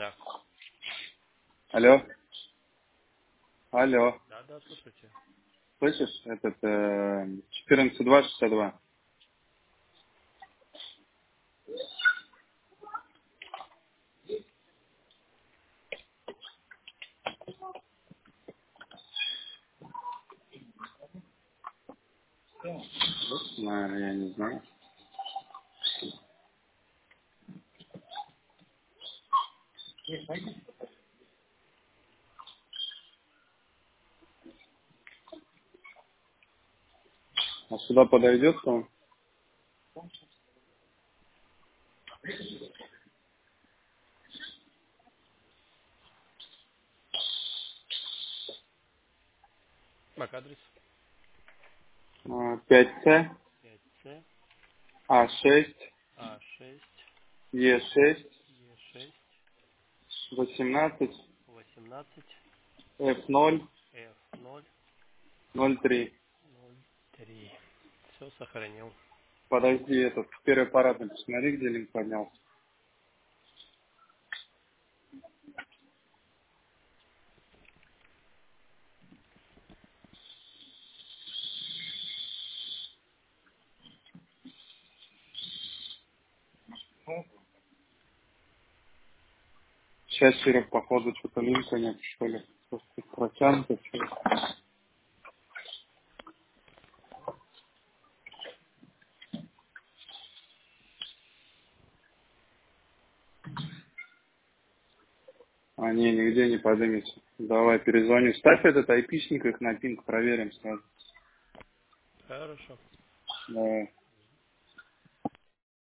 Да. Алло, алло, Да, да, слушайте. слышишь? 14.2.62. Наверное, я не знаю. А сюда подойдет он? Мак адрес 5C, 5C, А6, А6, Е6, Е6, 18, 18, F0, F0, 03. 03. Все сохранил. Подожди, первый аппаратный, посмотри, где линк поднялся. Сейчас, Серег, походу, что-то линка нет, что ли. Просто протянуто все. А, не, нигде не подымется. Давай перезвоню. Ставь этот айпишник их на пинг, проверим сразу. Хорошо. Давай.